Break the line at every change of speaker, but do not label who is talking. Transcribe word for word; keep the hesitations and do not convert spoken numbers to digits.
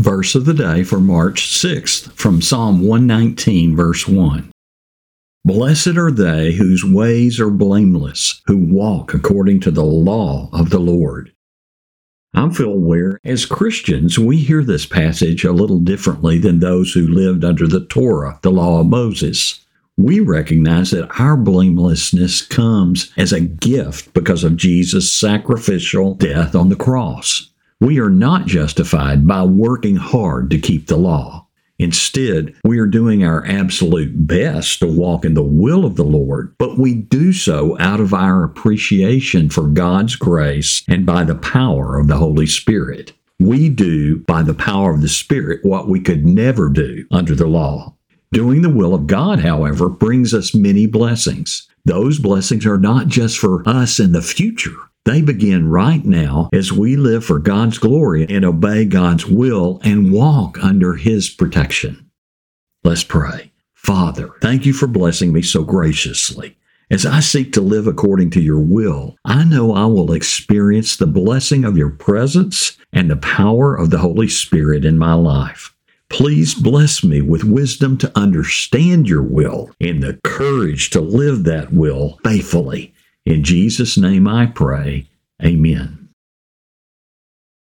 Verse of the day for March sixth from Psalm one nineteen, verse one. Blessed are they whose ways are blameless, who walk according to the law of the Lord. I'm Phil Ware. As Christians, we hear this passage a little differently than those who lived under the Torah, the law of Moses. We recognize that our blamelessness comes as a gift because of Jesus' sacrificial death on the cross. We are not justified by working hard to keep the law. Instead, we are doing our absolute best to walk in the will of the Lord, but we do so out of our appreciation for God's grace and by the power of the Holy Spirit. We do, by the power of the Spirit, what we could never do under the law. Doing the will of God, however, brings us many blessings. Those blessings are not just for us in the future. They begin right now as we live for God's glory and obey God's will and walk under His protection. Let's pray. Father, thank you for blessing me so graciously. As I seek to live according to your will, I know I will experience the blessing of your presence and the power of the Holy Spirit in my life. Please bless me with wisdom to understand your will and the courage to live that will faithfully. In Jesus' name I pray. Amen.